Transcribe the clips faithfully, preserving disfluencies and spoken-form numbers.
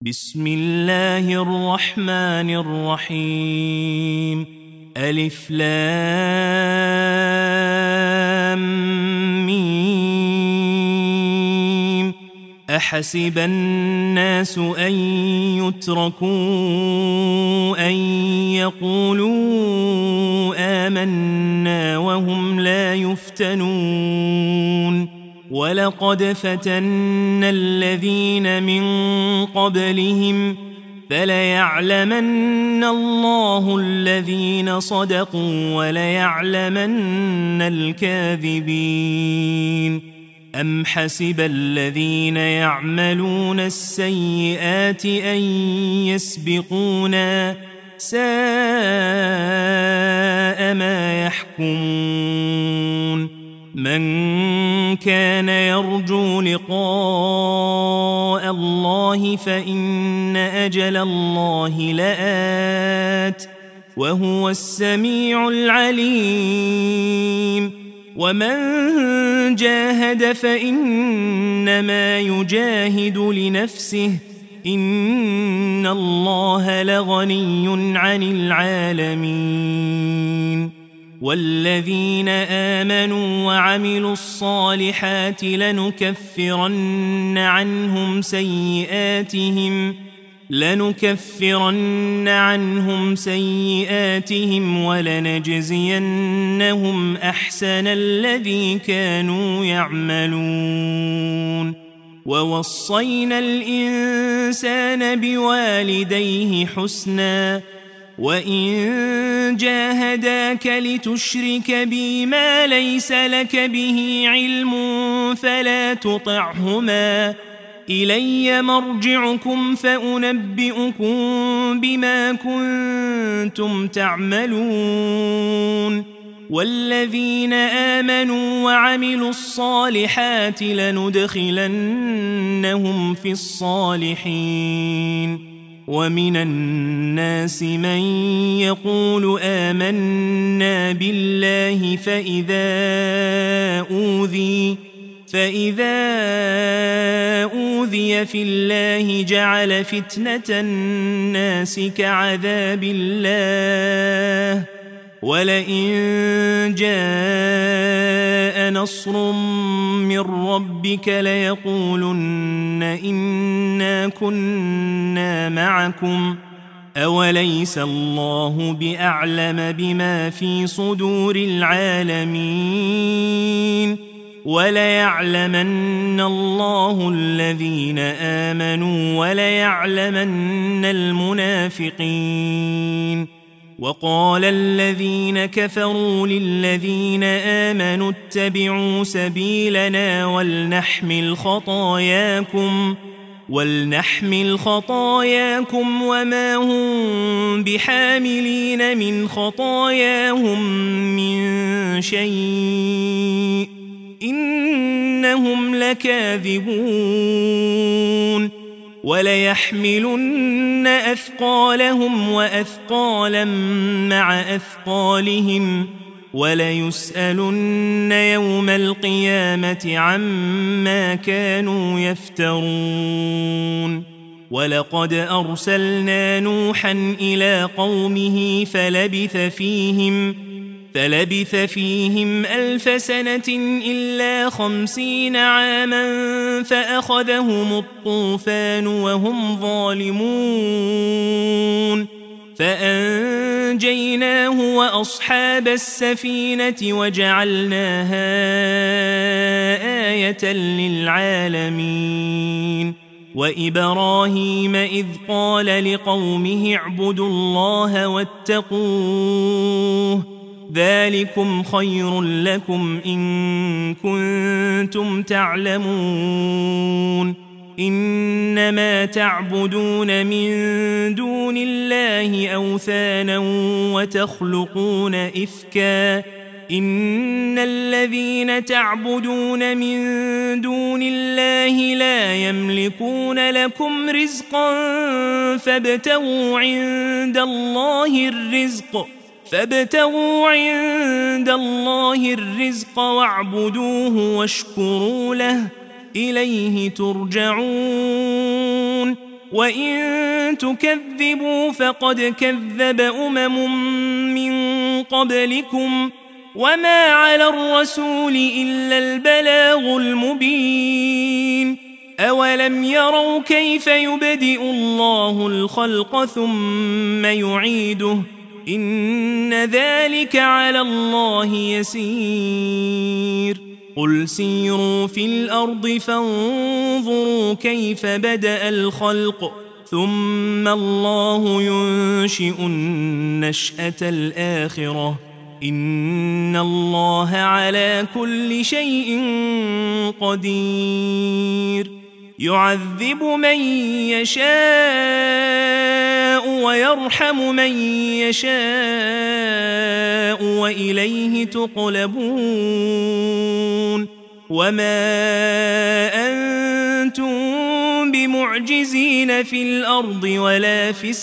بسم الله الرحمن الرحيم ألف لام ميم أحسب الناس أن يتركوا أن يقولوا آمنا وهم لا يفتنون ولقد فتنا الذين من قبلهم فليعلمن الله الذين صدقوا وليعلمن الكاذبين أم حسب الذين يعملون السيئات أن يسبقونا ساء ما يحكمون من كان يرجو لقاء الله فإن أجل الله لآت وهو السميع العليم ومن جاهد فإنما يجاهد لنفسه إن الله لغني عن العالمين والذين آمنوا وعملوا الصالحات لنكفرن عنهم سيئاتهم لنكفرن عنهم سيئاتهم ولنجزينهم أحسن الذي كانوا يعملون ووصينا الإنسان بوالديه حسناً وإن جاهداك لتشرك بي ما ليس لك به علم فلا تطعهما إلي مرجعكم فأنبئكم بما كنتم تعملون والذين آمنوا وعملوا الصالحات لندخلنهم في الصالحين ومن الناس من يقول آمنا بالله فإذا أوذي فإذا أوذي في الله جعل فتنة الناس كعذاب الله ولئن جاء نصر من ربك ليقولن إنا كنا معكم أوليس الله بأعلم بما في صدور العالمين وليعلمن الله الذين آمنوا وليعلمن المنافقين وقال الذين كفروا للذين آمنوا اتبعوا سبيلنا ولنحمل خطاياكم ولنحمل خطاياكم وما هم بحاملين من خطاياهم من شيء إنهم لكاذبون وليحملن أثقالهم وأثقالا مع أثقالهم وليسألن يوم القيامة عما كانوا يفترون ولقد أرسلنا نوحا إلى قومه فلبث فيهم فلبث فيهم ألف سنة إلا خمسين عاما فأخذهم الطوفان وهم ظالمون فأنجيناه وأصحاب السفينة وجعلناها آية للعالمين وإبراهيم إذ قال لقومه اعبدوا الله واتقوه ذلكم خير لكم إن كنتم تعلمون إنما تعبدون من دون الله أوثانا وتخلقون إفكا إن الذين تعبدون من دون الله لا يملكون لكم رزقا فابتغوا عند الله الرزق فابتغوا عند الله الرزق واعبدوه واشكروا له إليه ترجعون وإن تكذبوا فقد كذب أمم من قبلكم وما على الرسول إلا البلاغ المبين أولم يروا كيف يبدئ الله الخلق ثم يعيده إن ذلك على الله يسير قل سيروا في الأرض فانظروا كيف بدأ الخلق ثم الله ينشئ النشأة الآخرة إن الله على كل شيء قدير يعذب من يشاء ويرحم من يشاء وإليه تقلبون وما أنتم بمعجزين في الأرض ولا في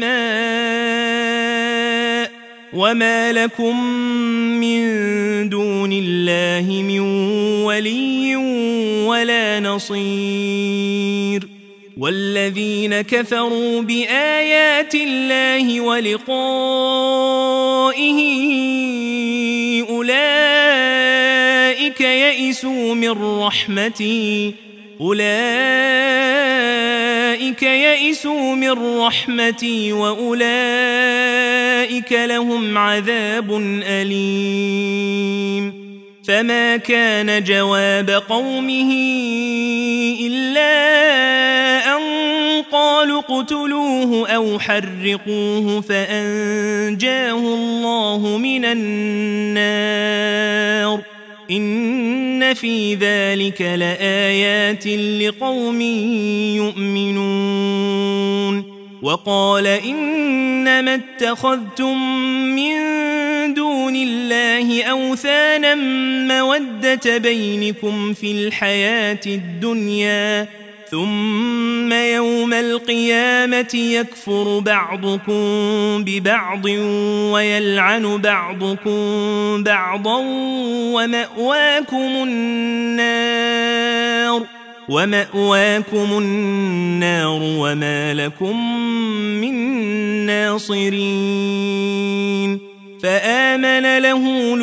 السماء وما لكم من دون الله من ولي ولا نصير والذين كفروا بآيات الله ولقائه أولئك يئسوا من رحمتي أولئك يئسوا من رحمتي وأولئك لهم عذاب أليم فما كان جواب قومه إلا أن قالوا اقتلوه أو حرقوه فأنجاه الله من النار إن في ذلك لآيات لقوم يؤمنون وقال إنما اتخذتم من دون الله أوثانا مودة بينكم في الحياة الدنيا ثم يوم القيامة يكفر بعضكم ببعض ويلعن بعضكم بعضا ومأواكم النار ومأواكم النار وما لكم من ناصرين فآمن له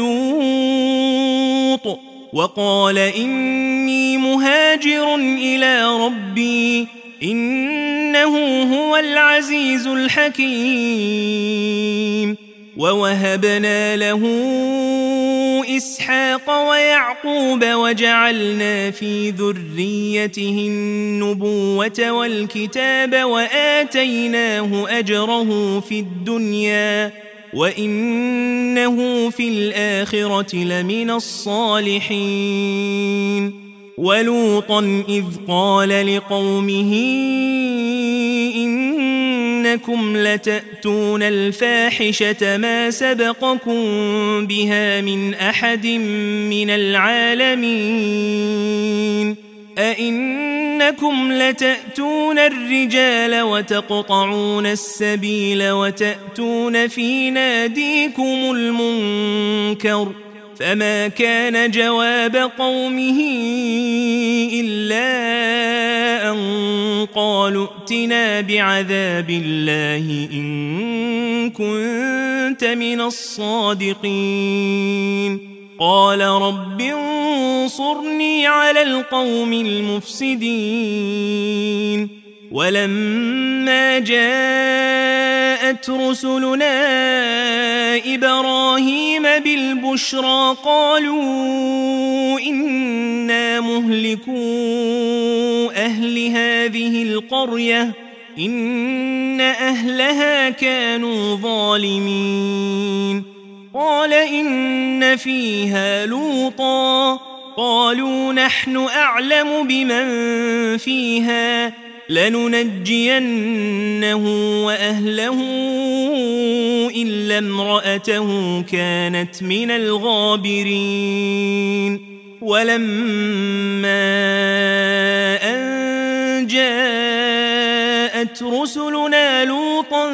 لوط وقال إني مهاجر إلى ربي إنه هو العزيز الحكيم ووهبنا له إسحاق ويعقوب وجعلنا في ذريته النبوة والكتاب وآتيناه أجره في الدنيا وإنه في الآخرة لمن الصالحين ولوطا إذ قال لقومه إنكم لتأتون الفاحشة ما سبقكم بها من أحد من العالمين أئنكم لتأتون الرجال وتقطعون السبيل وتأتون في ناديكم المنكر فما كان جواب قومه إلا أن قالوا ائتنا بعذاب الله إن كنت من الصادقين قال رب انصرني على القوم المفسدين ولما جاءت رسلنا إبراهيم بالبشرى قالوا إنا مهلكو أهل هذه القرية إن أهلها كانوا ظالمين قال إن فيها لوطا قالوا نحن أعلم بمن فيها لننجينه وأهله إلا امرأته كانت من الغابرين ولما أن جاءت رسلنا لوطا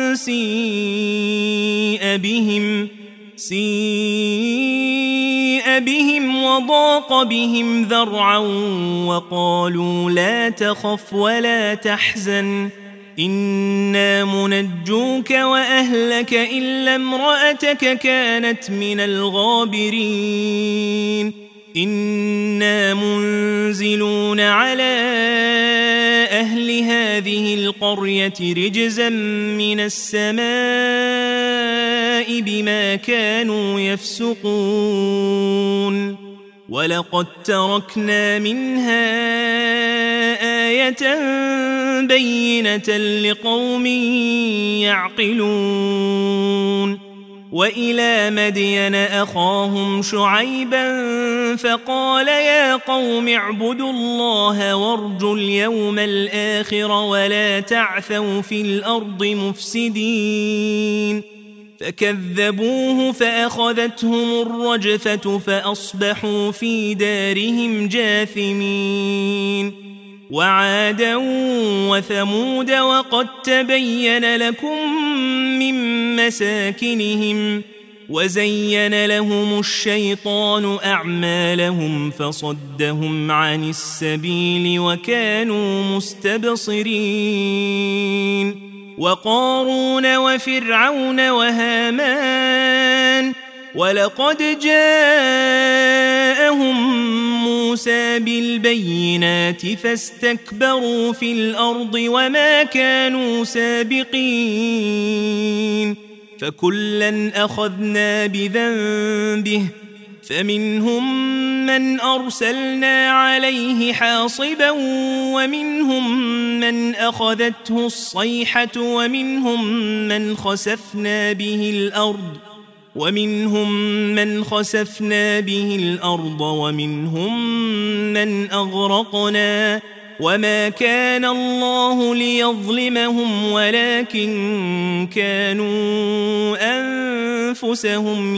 سيء بهم سيء بهم وضاق بهم ذرعا وقالوا لا تخف ولا تحزن إنا منجوك وأهلك إلا امرأتك كانت من الغابرين إنا منزلون على أهل هذه القرية رجزا من السماء بما كانوا يفسقون ولقد تركنا منها آية بينة لقوم يعقلون وإلى مدين أخاهم شعيبا فقال يا قوم اعبدوا الله وارجوا اليوم الآخر ولا تعثوا في الأرض مفسدين فكذبوه فأخذتهم الرجفة فأصبحوا في دارهم جاثمين وعادا وثمود وقد تبين لكم من مساكنهم وزين لهم الشيطان أعمالهم فصدهم عن السبيل وكانوا مستبصرين وقارون وفرعون وهامان ولقد جاءهم موسى بالبينات فاستكبروا في الأرض وما كانوا سابقين فكلا أخذنا بذنبه فمنهم من أرسلنا عليه حاصبا ومنهم من أخذته الصيحة ومنهم من خسفنا به الأرض ومنهم من خسفنا به الأرض ومنهم من أغرقنا وما كان الله ليظلمهم ولكن كانوا أنفسهم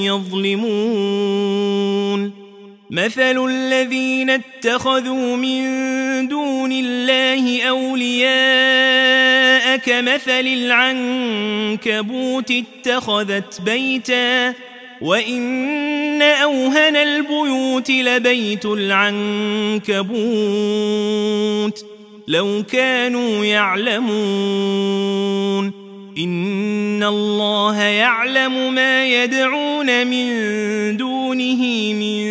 يظلمون مثل الذين اتخذوا من دون الله أولياء كمثل العنكبوت اتخذت بيتا وإن أوهن البيوت لبيت العنكبوت لو كانوا يعلمون إن الله يعلم ما يدعون من دونه من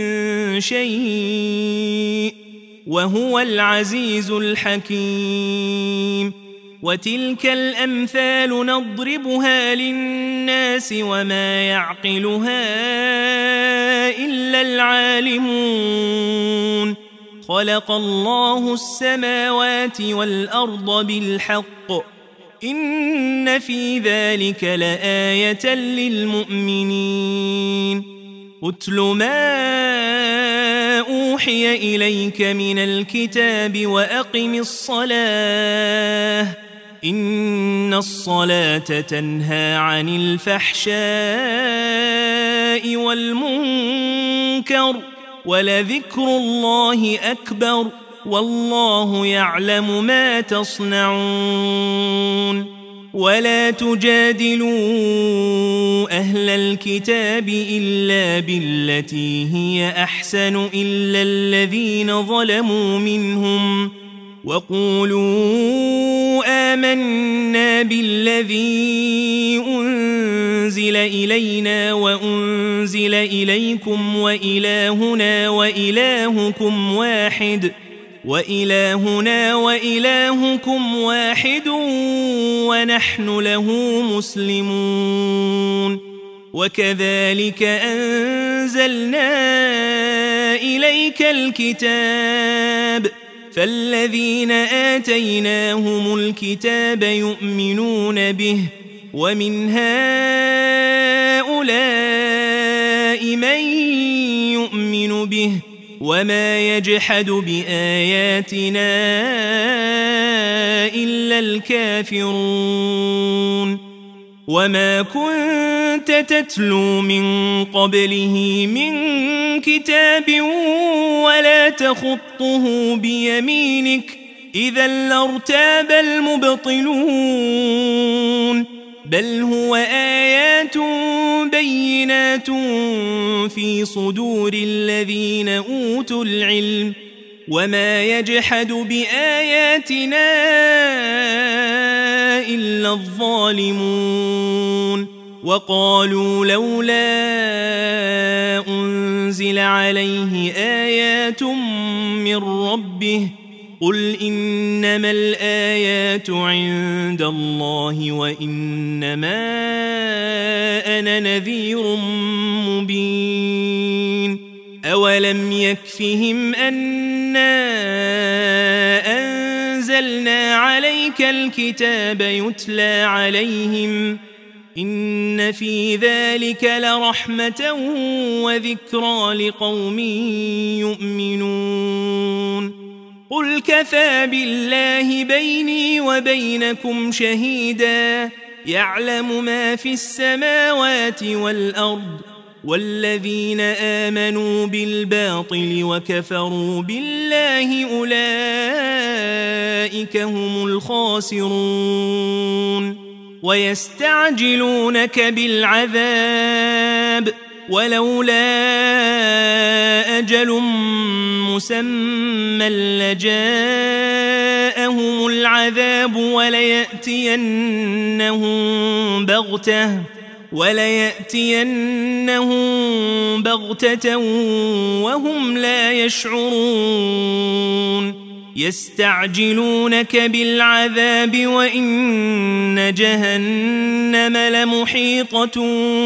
شيء وهو العزيز الحكيم وتلك الأمثال نضربها للناس وما يعقلها إلا العالمون خلق الله السماوات والأرض بالحق إن في ذلك لآية للمؤمنين أتل ما أوحي إليك من الكتاب وأقم الصلاة إن الصلاة تنهى عن الفحشاء والمنكر ولذكر الله أكبر والله يعلم ما تصنعون ولا تجادلوا أهل الكتاب إلا بالتي هي أحسن إلا الذين ظلموا منهم وقولوا آمنا بالذي أنزل إلينا وأنزل إليكم وإلهنا وإلهكم واحد وإلهنا وإلهكم واحد ونحن له مسلمون وكذلك أنزلنا إليك الكتاب فالذين آتيناهم الكتاب يؤمنون به ومن هؤلاء من يؤمن به وما يجحد بآياتنا إلا الكافرون وما كنت تتلو من قبله من كتاب ولا تخطه بيمينك إذا لارتاب المبطلون بل هو آيات بينات في صدور الذين أوتوا العلم وما يجحد بآياتنا إلا الظالمون وقالوا لولا أنزل عليه آيات من ربه قل إنما الآيات عند الله وإنما أنا نذير مبين أولم يكفهم أنا أنزلنا عليك الكتاب يتلى عليهم إن في ذلك لرحمة وذكرى لقوم يؤمنون قل كفى بالله بيني وبينكم شهيدا يعلم ما في السماوات والأرض والذين آمنوا بالباطل وكفروا بالله أولئك هم الخاسرون ويستعجلونك بالعذاب ولولا أجل مسمى لجاءهم العذاب وليأتينهم بغتة وليأتينهم بغتة وهم لا يشعرون يستعجلونك بالعذاب وإن جهنم لمحيطة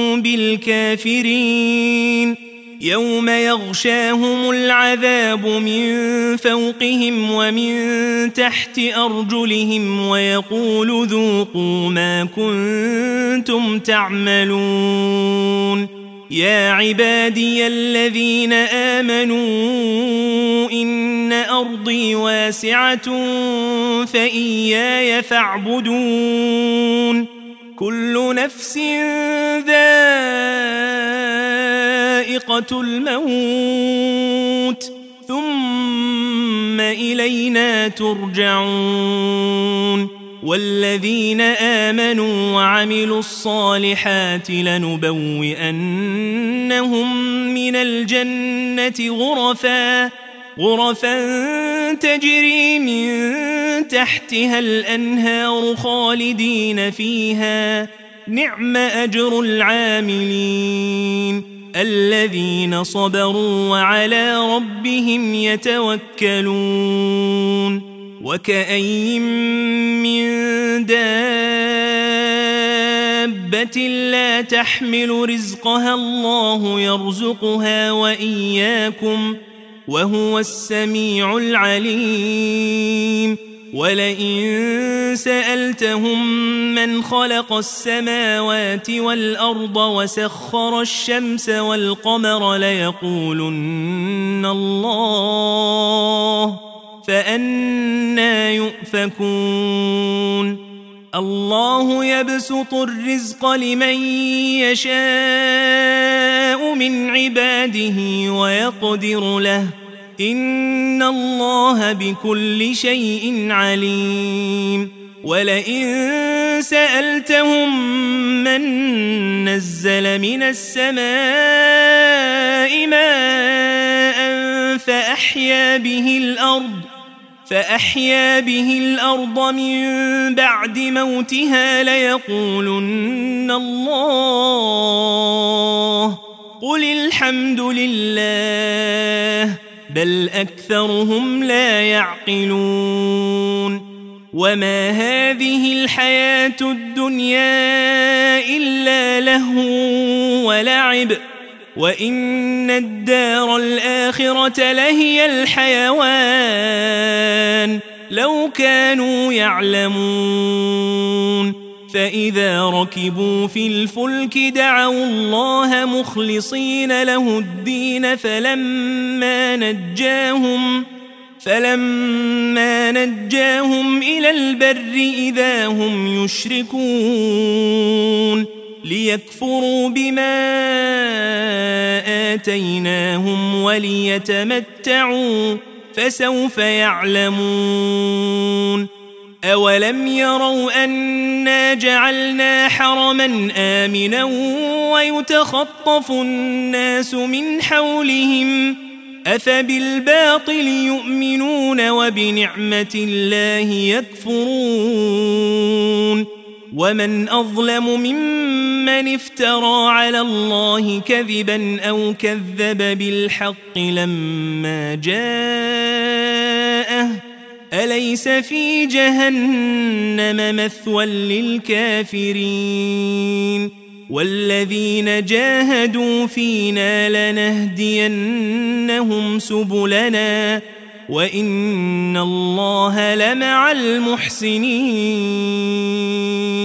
بالكافرين يوم يغشاهم العذاب من فوقهم ومن تحت أرجلهم ويقول ذوقوا ما كنتم تعملون يا عبادي الذين آمنوا إن أرضي واسعة فإياي فاعبدون كل نفس ذائقة الموت ثم إلينا ترجعون والذين آمنوا وعملوا الصالحات لنبوئنهم من الجنة غرفا غرفا تجري من تحتها الأنهار خالدين فيها نعم أجر العاملين الذين صبروا وعلى ربهم يتوكلون وكأين من دابة لا تحمل رزقها الله يرزقها وإياكم وهو السميع العليم ولئن سألتهم من خلق السماوات والأرض وسخر الشمس والقمر ليقولن الله فأنى يؤفكون الله يبسط الرزق لمن يشاء من عباده ويقدر له إن الله بكل شيء عليم ولئن سألتهم من نزل من السماء ماء فأحيا به الأرض فأحيا به الأرض من بعد موتها ليقولن الله قل الحمد لله بل أكثرهم لا يعقلون وما هذه الحياة الدنيا إلا لهو ولعب وإن الدار الآخرة لهي الحيوان لو كانوا يعلمون فإذا ركبوا في الفلك دعوا الله مخلصين له الدين فلما نجاهم فلما نجاهم إلى البر إذا هم يشركون ليكفروا بما آتيناهم وليتمتعوا فسوف يعلمون أولم يروا أنا جعلنا حرما آمنا ويتخطف الناس من حولهم أفبالباطل يؤمنون وبنعمة الله يكفرون ومن أظلم ممن افترى على الله كذبا أو كذب بالحق لما جاءه أليس في جهنم مثوى للكافرين والذين جاهدوا فينا لنهدينهم سبلنا وإن الله لمع المحسنين